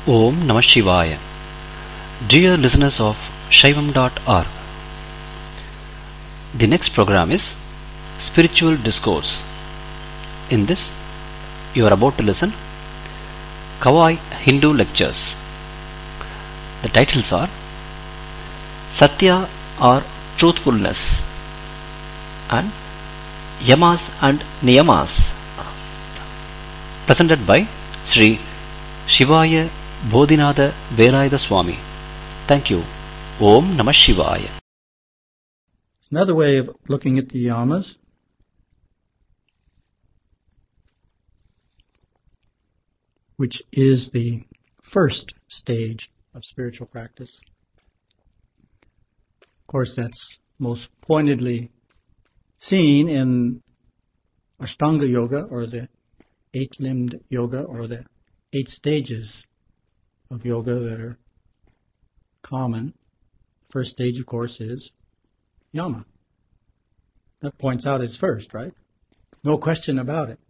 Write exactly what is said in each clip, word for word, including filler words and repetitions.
Om Namah Shivaya. Dear listeners of Shaivam dot org, the next program is Spiritual Discourse. In this, you are about to listen Kawai Hindu Lectures. The titles are Satya or Truthfulness and Yamas and Niyamas, presented by Sri Shivaya Bodhinatha Velayatha Swami. Thank you. Om Namah Shivaya. Another way of looking at the yamas which is the first stage of spiritual practice. Of course, that's most pointedly seen in Ashtanga Yoga, or the eight-limbed yoga, or the eight stages of yoga that are common. First stage, of course, is yama. That points out it's first, right? No question about it.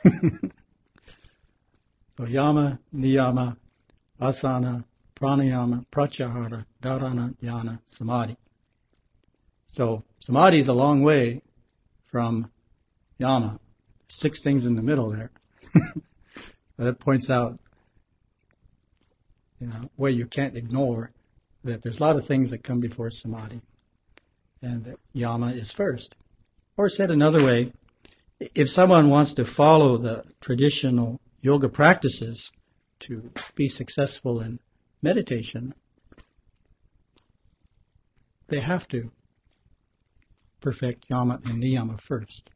So yama, niyama, asana, pranayama, pratyahara, dharana, dhyana, samadhi. So samadhi is a long way from yama. Six things in the middle there. That points out, you know, where you can't ignore that there's a lot of things that come before samadhi, and that yama is first. Or said another way, if someone wants to follow the traditional yoga practices to be successful in meditation, they have to perfect yama and niyama first.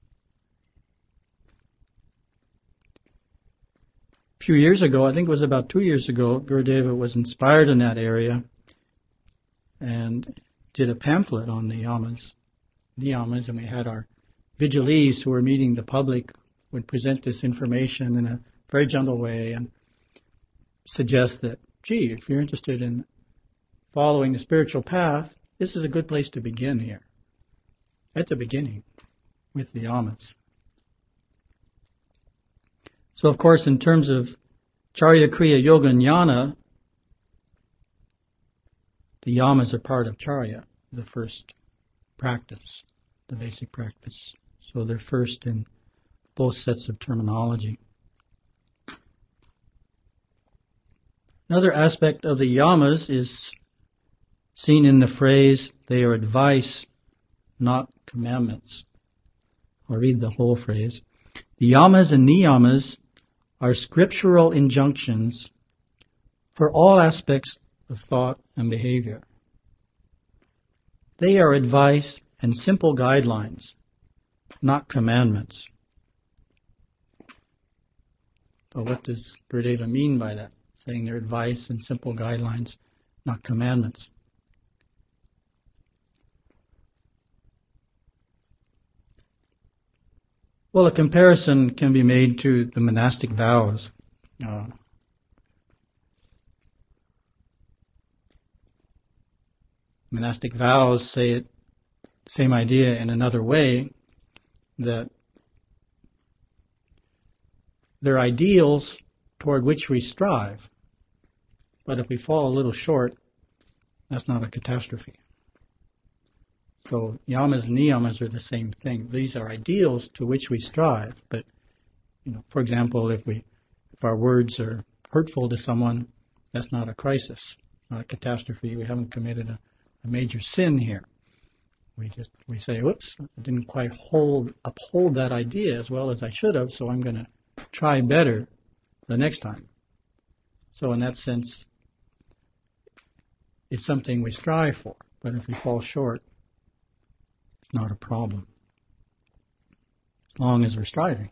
A few years ago, I think it was about two years ago, Gurudeva was inspired in that area and did a pamphlet on the yamas, niyamas, and we had our vigilees who were meeting the public would present this information in a very gentle way and suggest that, gee, if you're interested in following the spiritual path, this is a good place to begin here, at the beginning, with the yamas. So, of course, in terms of Charya, Kriya, Yoga, and Jnana, the yamas are part of Charya, the first practice, the basic practice. So they're first in both sets of terminology. Another aspect of the yamas is seen in the phrase, they are advice, not commandments. I'll read the whole phrase. The yamas and niyamas are scriptural injunctions for all aspects of thought and behavior. They are advice and simple guidelines, not commandments. So what does Gurudeva mean by that? Saying they're advice and simple guidelines, not commandments. Well, a comparison can be made to the monastic vows. Uh, monastic vows say it, same idea in another way, that they're ideals toward which we strive. But if we fall a little short, that's not a catastrophe. So yamas and niyamas are the same thing. These are ideals to which we strive. But, you know, for example, if we, if our words are hurtful to someone, that's not a crisis, not a catastrophe. We haven't committed a, a major sin here. We just we say, "Whoops, I didn't quite hold uphold that idea as well as I should have, so I'm going to try better the next time." So, in that sense, it's something we strive for. But if we fall short, it's not a problem, as long as we're striving.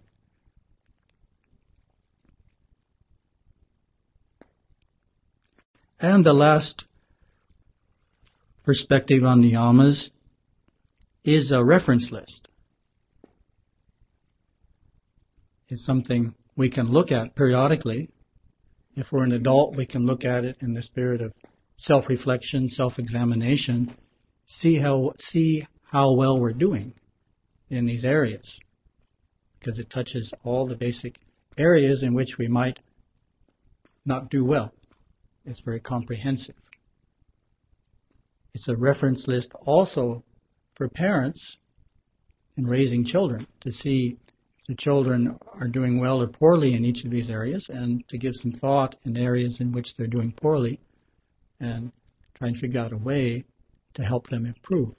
And the last perspective on the yamas is a reference list. It's something we can look at periodically. If we're an adult, we can look at it in the spirit of self-reflection, self-examination, see how see how well we're doing in these areas, because it touches all the basic areas in which we might not do well. It's very comprehensive. It's a reference list also for parents in raising children to see if the children are doing well or poorly in each of these areas, and to give some thought in areas in which they're doing poorly and try and figure out a way to help them improve.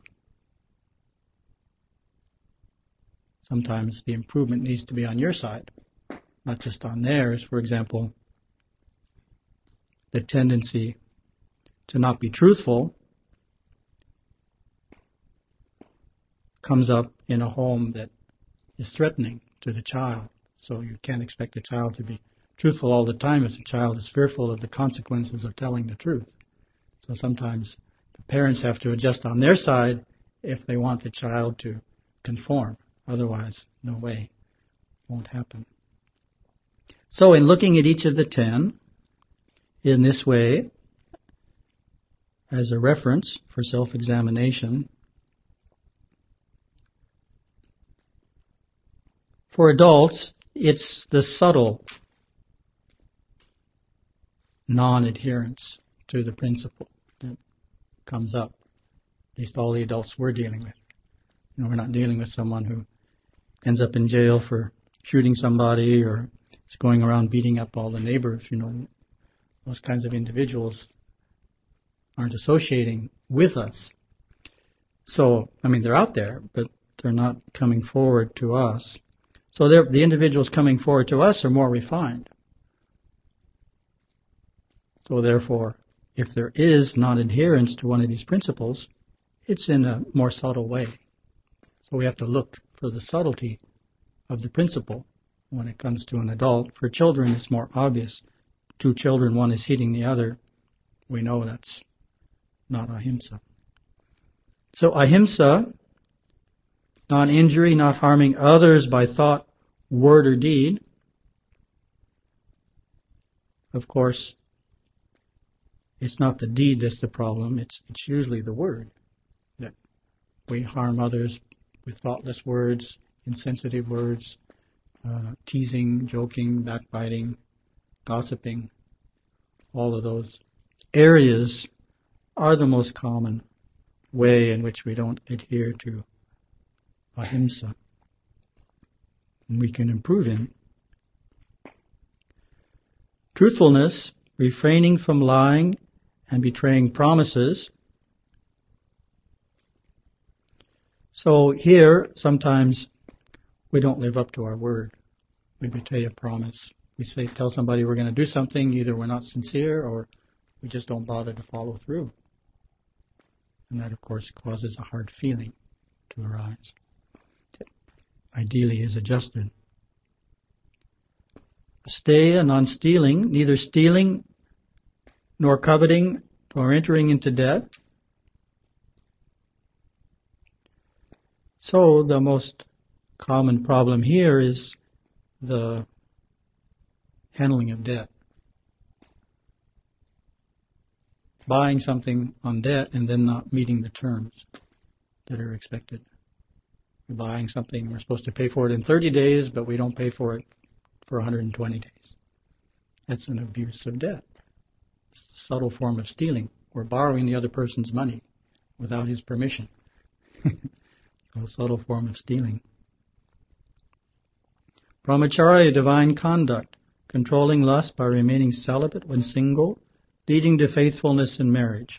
Sometimes the improvement needs to be on your side, not just on theirs. For example, the tendency to not be truthful comes up in a home that is threatening to the child. So you can't expect a child to be truthful all the time if the child is fearful of the consequences of telling the truth. So sometimes the parents have to adjust on their side if they want the child to conform. Otherwise, no way. It won't happen. So in looking at each of the ten in this way, as a reference for self-examination, for adults, it's the subtle non-adherence to the principle that comes up. At least all the adults we're dealing with. You know, we're not dealing with someone who ends up in jail for shooting somebody or is going around beating up all the neighbors. You know, those kinds of individuals aren't associating with us. So, I mean, they're out there, but they're not coming forward to us. So the individuals coming forward to us are more refined. So therefore, if there is non-adherence to one of these principles, it's in a more subtle way. So we have to look for the subtlety of the principle when it comes to an adult. For children, it's more obvious. Two children, one is hitting the other. We know that's not ahimsa. So ahimsa, non-injury, not harming others by thought, word, or deed. Of course, it's not the deed that's the problem. It's it's usually the word. That we harm others with thoughtless words, insensitive words, uh, teasing, joking, backbiting, gossiping. All of those areas are the most common way in which we don't adhere to ahimsa. And we can improve in. Truthfulness, refraining from lying and betraying promises. So here, sometimes we don't live up to our word. We betray a promise. We say, tell somebody we're going to do something, either we're not sincere or we just don't bother to follow through. And that, of course, causes a hard feeling to arise. Ideally is adjusted. Asteya, non-stealing, neither stealing nor coveting nor entering into debt. So the most common problem here is the handling of debt. Buying something on debt and then not meeting the terms that are expected. We're buying something, we're supposed to pay for it in thirty days, but we don't pay for it for one hundred twenty days. That's an abuse of debt. It's a subtle form of stealing. We're borrowing the other person's money without his permission. A subtle form of stealing. Brahmacharya, divine conduct, controlling lust by remaining celibate when single, leading to faithfulness in marriage.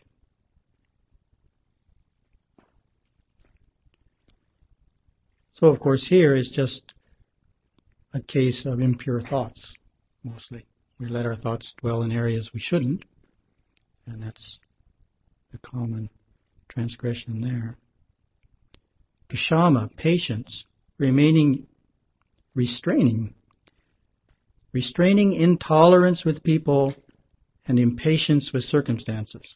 So, of course, here is just a case of impure thoughts, mostly. We let our thoughts dwell in areas we shouldn't, and that's the common transgression there. Kshama, patience, remaining, restraining, restraining intolerance with people and impatience with circumstances.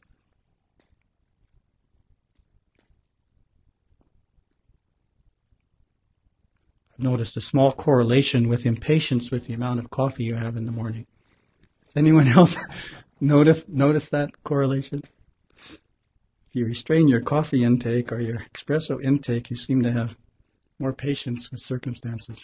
I've noticed a small correlation with impatience with the amount of coffee you have in the morning. Has anyone else notice, notice that correlation? If you restrain your coffee intake or your espresso intake, you seem to have more patience with circumstances.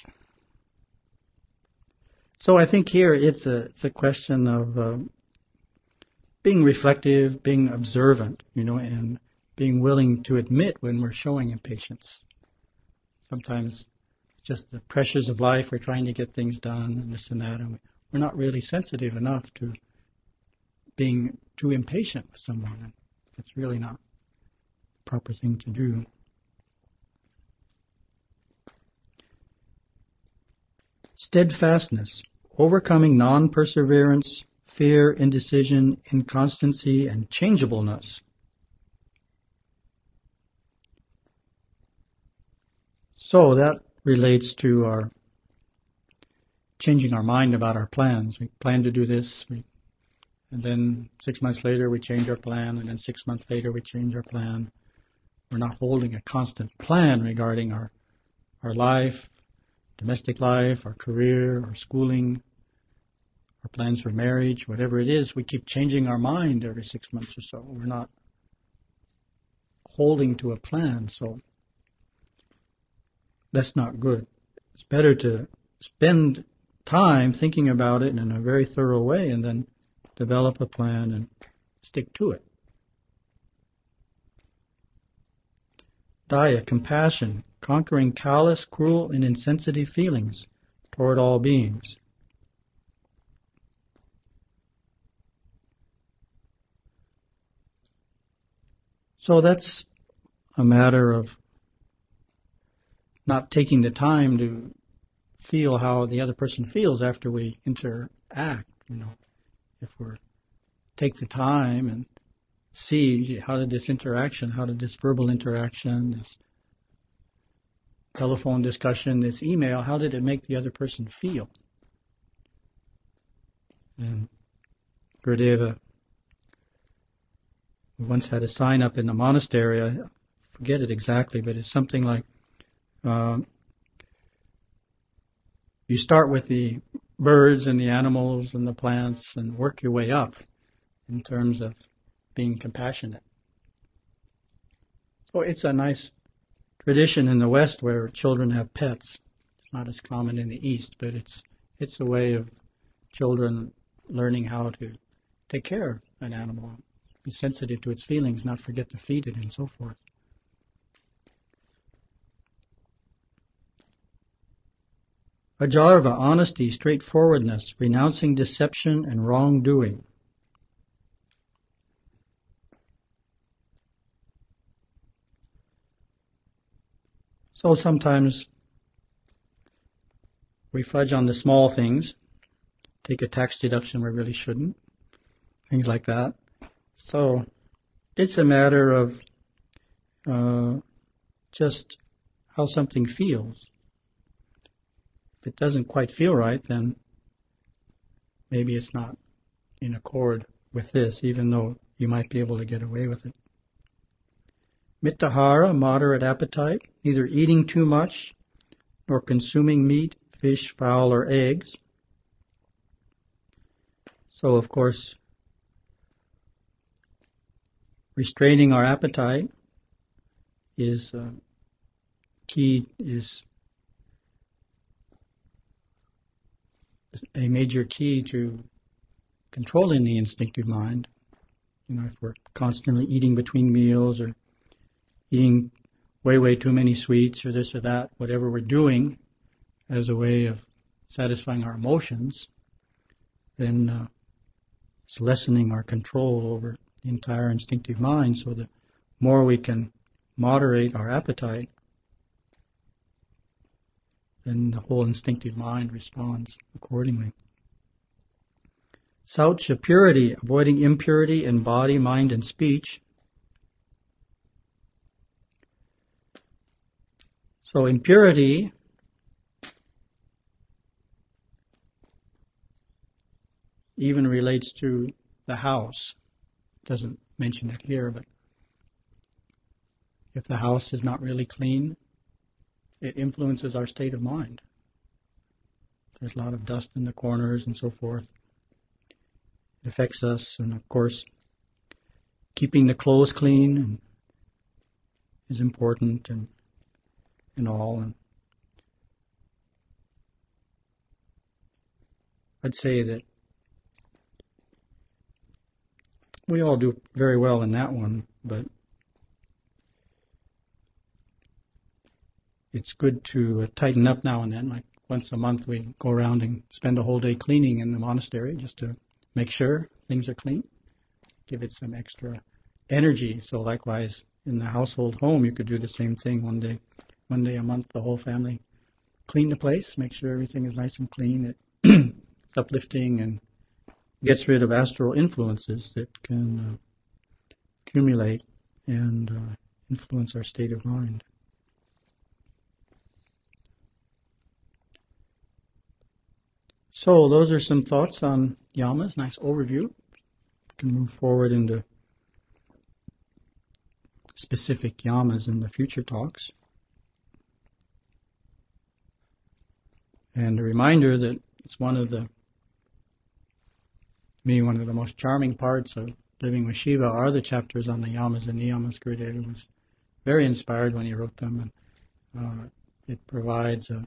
So I think here it's a it's a question of uh, being reflective, being observant, you know, and being willing to admit when we're showing impatience. Sometimes it's just the pressures of life, we're trying to get things done and this and that, and we're not really sensitive enough to being too impatient with someone. It's really not the proper thing to do. Steadfastness, overcoming non-perseverance, fear, indecision, inconstancy, and changeableness. So that relates to our changing our mind about our plans. We plan to do this, we, and then six months later we change our plan, and then six months later we change our plan. We're not holding a constant plan regarding our, our life, domestic life, our career, our schooling, our plans for marriage, whatever it is. We keep changing our mind every six months or so. We're not holding to a plan, so that's not good. It's better to spend time thinking about it in a very thorough way and then develop a plan and stick to it. Daya, compassion, conquering callous, cruel, and insensitive feelings toward all beings. So that's a matter of not taking the time to feel how the other person feels after we interact. You know, if we take the time and see how did this interaction, how did this verbal interaction, this telephone discussion, this email, how did it make the other person feel? And Gurudeva once had a sign up in the monastery, I forget it exactly, but it's something like, um, you start with the birds and the animals and the plants and work your way up in terms of being compassionate. So it's a nice tradition in the West where children have pets. It's not as common in the East, but it's it's a way of children learning how to take care of an animal, be sensitive to its feelings, not forget to feed it, and so forth. Ajarva, honesty, straightforwardness, renouncing deception and wrongdoing. So sometimes we fudge on the small things, take a tax deduction we really shouldn't, things like that. So it's a matter of uh, just how something feels. If it doesn't quite feel right, then maybe it's not in accord with this, even though you might be able to get away with it. Mittahara, moderate appetite, neither eating too much nor consuming meat, fish, fowl, or eggs. So, of course, restraining our appetite is uh, key, is a major key to controlling the instinctive mind. You know, if we're constantly eating between meals or eating way, way too many sweets or this or that, whatever we're doing as a way of satisfying our emotions, then uh, it's lessening our control over the entire instinctive mind. So the more we can moderate our appetite, then the whole instinctive mind responds accordingly. Saucha, purity, avoiding impurity in body, mind, and speech. So impurity even relates to the house. It doesn't mention it here, but if the house is not really clean, it influences our state of mind. There's a lot of dust in the corners and so forth. It affects us, and of course, keeping the clothes clean is important, and and all. And I'd say that we all do very well in that one, but it's good to uh, tighten up now and then. Like once a month we go around and spend a whole day cleaning in the monastery just to make sure things are clean, give it some extra energy. So likewise in the household home you could do the same thing one day. One day a month the whole family clean the place, make sure everything is nice and clean. It's uplifting and gets rid of astral influences that can uh, accumulate and uh, influence our state of mind. So those are some thoughts on yamas. Nice overview. We can move forward into specific yamas in the future talks. And a reminder that it's one of the, to me, one of the most charming parts of living with Shiva are the chapters on the yamas and niyamas. Gurudeva was very inspired when he wrote them, and uh, it provides a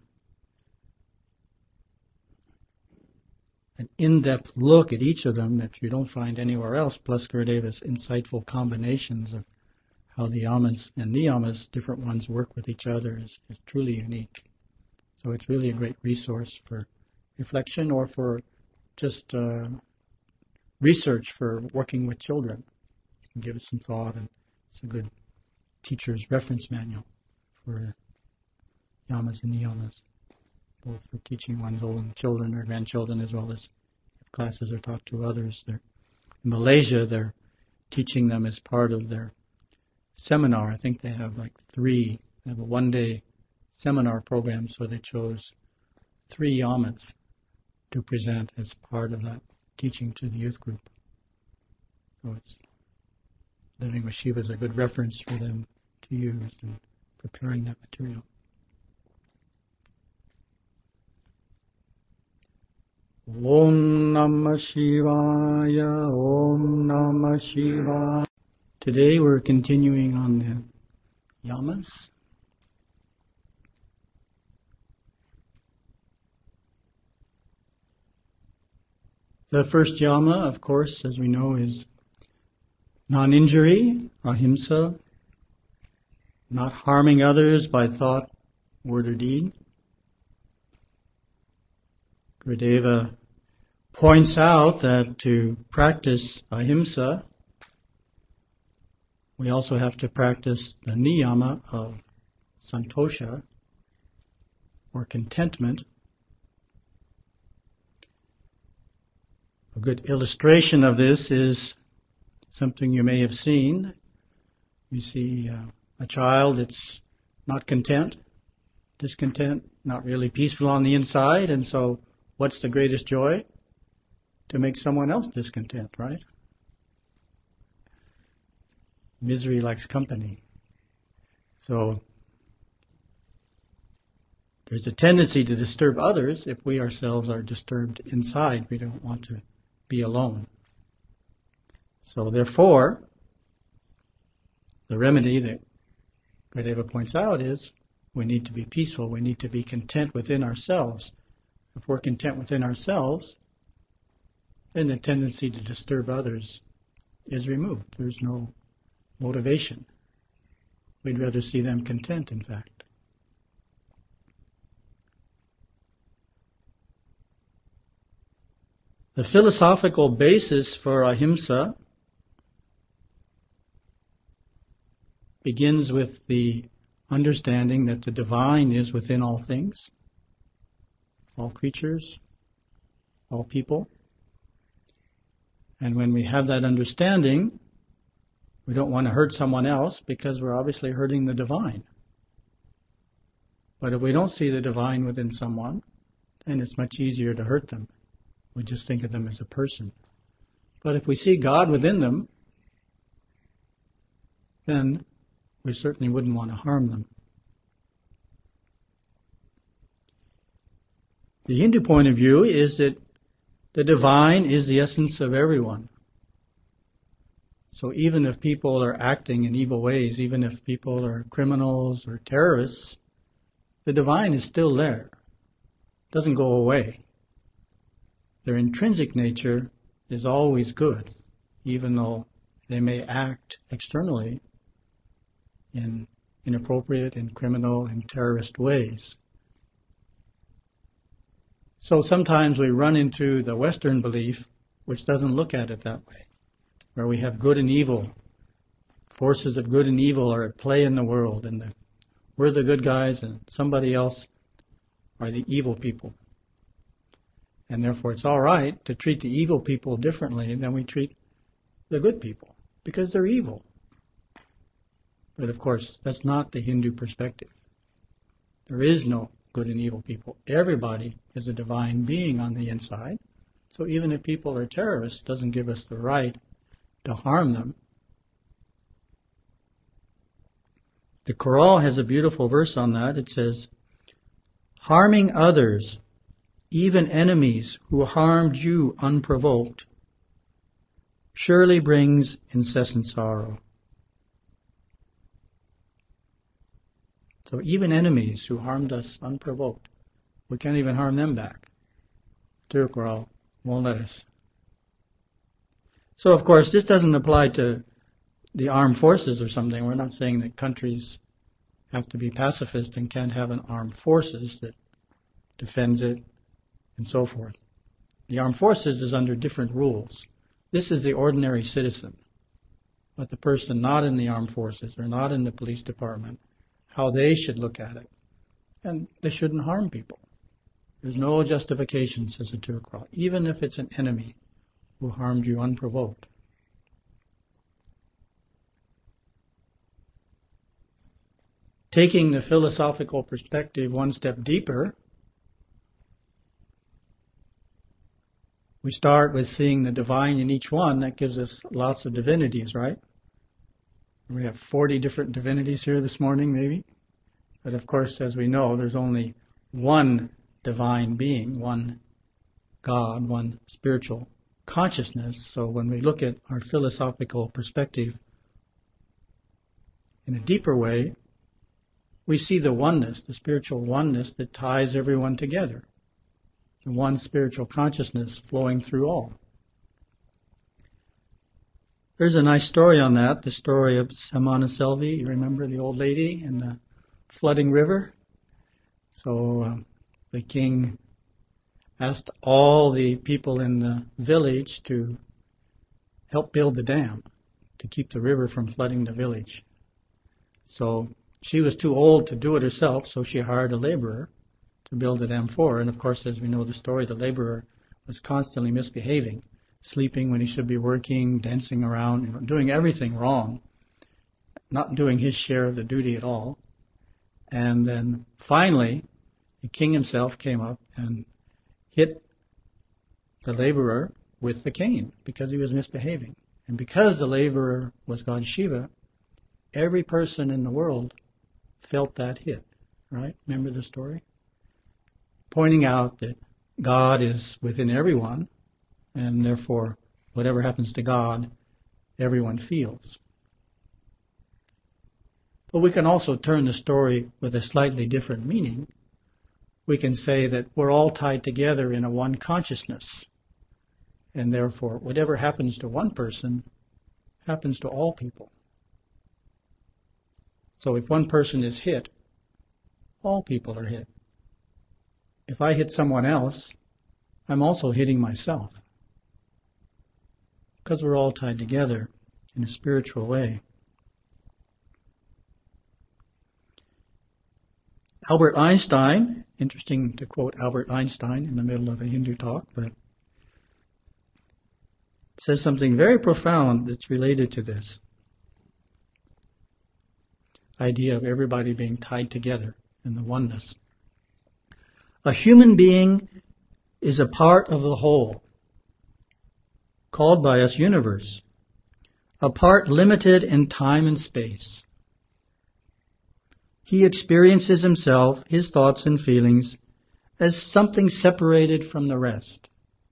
an in-depth look at each of them that you don't find anywhere else, plus Gurudeva's insightful combinations of how the yamas and niyamas, different ones, work with each other is, is truly unique. So it's really a great resource for reflection or for just uh, research for working with children. You can give it some thought, and it's a good teacher's reference manual for yamas and niyamas, both for teaching one's own children or grandchildren, as well as if classes are taught to others. They're, in Malaysia, they're teaching them as part of their seminar. I think they have like three. They have a one-day seminar program, so they chose three yamas to present as part of that teaching to the youth group. So it's Living with Shiva is a good reference for them to use in preparing that material. Om Namah Shivaya, Om Namah Shivaya. Today we're continuing on the yamas. The first yama, of course, as we know, is non-injury, ahimsa, not harming others by thought, word, or deed. Gurudeva points out that to practice ahimsa, we also have to practice the niyama of santosha, or contentment. A good illustration of this is something you may have seen. You see uh, a child that's not content, discontent, not really peaceful on the inside, and so what's the greatest joy? To make someone else discontent, right? Misery likes company. So there's a tendency to disturb others if we ourselves are disturbed inside. We don't want to be alone. So therefore, the remedy that Gurudeva points out is we need to be peaceful, we need to be content within ourselves. If we're content within ourselves, then the tendency to disturb others is removed. There's no motivation. We'd rather see them content, in fact. The philosophical basis for ahimsa begins with the understanding that the divine is within all things, all creatures, all people. And when we have that understanding, we don't want to hurt someone else because we're obviously hurting the divine. But if we don't see the divine within someone, then it's much easier to hurt them. We just think of them as a person. But if we see God within them, then we certainly wouldn't want to harm them. The Hindu point of view is that the divine is the essence of everyone. So even if people are acting in evil ways, even if people are criminals or terrorists, the divine is still there. It doesn't go away. Their intrinsic nature is always good, even though they may act externally in inappropriate and criminal and terrorist ways. So sometimes we run into the Western belief, which doesn't look at it that way, where we have good and evil. Forces of good and evil are at play in the world, and the, we're the good guys and somebody else are the evil people. And therefore it's all right to treat the evil people differently than we treat the good people, because they're evil. But of course, that's not the Hindu perspective. There is no good and evil people. Everybody is a divine being on the inside. So even if people are terrorists, it doesn't give us the right to harm them. The Quran has a beautiful verse on that. It says, harming others, even enemies who harmed you unprovoked, surely brings incessant sorrow. So even enemies who harmed us unprovoked, we can't even harm them back. Tirukkural won't let us. So of course this doesn't apply to the armed forces or something. We're not saying that countries have to be pacifist and can't have an armed forces that defends it and so forth. The armed forces is under different rules. This is the ordinary citizen. But the person not in the armed forces or not in the police department, how they should look at it. And they shouldn't harm people. There's no justification, says the Tirukkural, even if it's an enemy who harmed you unprovoked. Taking the philosophical perspective one step deeper, we start with seeing the divine in each one. That gives us lots of divinities, right? We have forty different divinities here this morning, maybe. But of course, as we know, there's only one divine being, one God, one spiritual consciousness. So when we look at our philosophical perspective in a deeper way, we see the oneness, the spiritual oneness that ties everyone together. The one spiritual consciousness flowing through all. There's a nice story on that, the story of Samana Selvi. You remember the old lady in the flooding river? So uh, the king asked all the people in the village to help build the dam to keep the river from flooding the village. So she was too old to do it herself, so she hired a laborer to build the dam for her. And of course, as we know the story, the laborer was constantly misbehaving, sleeping when he should be working, dancing around, you know, doing everything wrong, not doing his share of the duty at all. And then finally, the king himself came up and hit the laborer with the cane because he was misbehaving. And because the laborer was God Shiva, every person in the world felt that hit, right? Remember the story? Pointing out that God is within everyone, and therefore, whatever happens to God, everyone feels. But we can also turn the story with a slightly different meaning. We can say that we're all tied together in a one consciousness, and therefore, whatever happens to one person happens to all people. So if one person is hit, all people are hit. If I hit someone else, I'm also hitting myself. Because we're all tied together in a spiritual way. Albert Einstein, interesting to quote Albert Einstein in the middle of a Hindu talk, but says something very profound that's related to this idea of everybody being tied together in the oneness. A human being is a part of the whole, called by us universe, a part limited in time and space. He experiences himself, his thoughts and feelings, as something separated from the rest.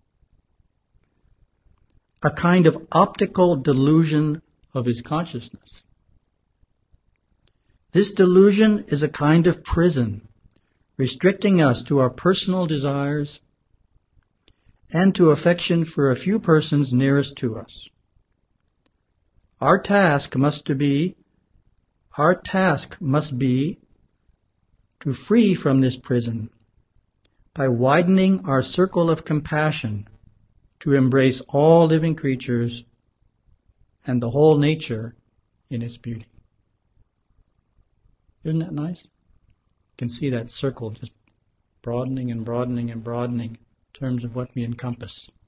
A kind of optical delusion of his consciousness. This delusion is a kind of prison, restricting us to our personal desires and to affection for a few persons nearest to us. Our task must to be, our task must be to free from this prison by widening our circle of compassion to embrace all living creatures and the whole nature in its beauty. Isn't that nice? You can see that circle just broadening and broadening and broadening in terms of what we encompass.